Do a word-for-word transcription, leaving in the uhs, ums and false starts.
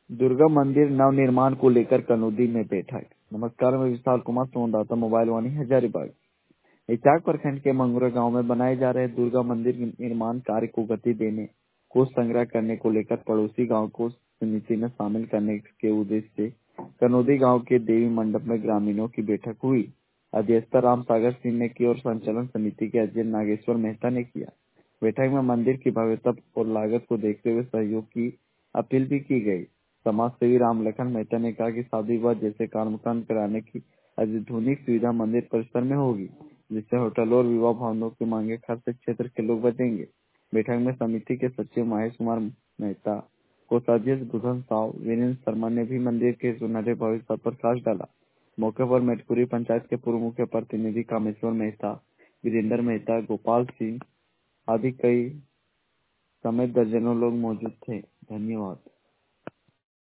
दुर्गा मंदिर नवनिर्माण को लेकर कनौदी में बैठक। नमस्कार, मैं विशाल कुमार, संवाददाता मोबाइल वाणी हजारीबाग। इचाक प्रखंड के मंगूरा गांव में बनाए जा रहे दुर्गा मंदिर निर्माण कार्य को गति देने, कोष संग्रह करने को लेकर पड़ोसी गांव को समिति में शामिल करने के उद्देश्य से कनौदी गांव के देवी मंडप में ग्रामीणों की बैठक हुई। अध्यक्षता राम सागर सिंह ने की और संचालन समिति के अध्यक्ष नागेश्वर मेहता ने किया। बैठक में मंदिर की भव्यता और लागत को देखते हुए सहयोग की अपील भी की गई। समाज सेवी राम लखन मेहता ने कहा कि शादी विवाह जैसे कार्यक्रम कराने की आधुनिक सुविधा मंदिर परिसर में होगी, जिससे होटल और विवाह भवनों की मांगे खर्च क्षेत्र के लोग बचेंगे। बैठक में समिति के सचिव महेश कुमार मेहता, कोषाध्यक्ष बुधन साव, वीरेंद्र शर्मा ने भी मंदिर के सुनहरे भविष्य पर प्रकाश डाला। मौके पर मेटकुरी पंचायत के पूर्व मुख्य प्रतिनिधि कामेश्वर मेहता, वीरेंद्र मेहता, गोपाल सिंह आदि कई समेत दर्जनों लोग मौजूद थे। धन्यवाद।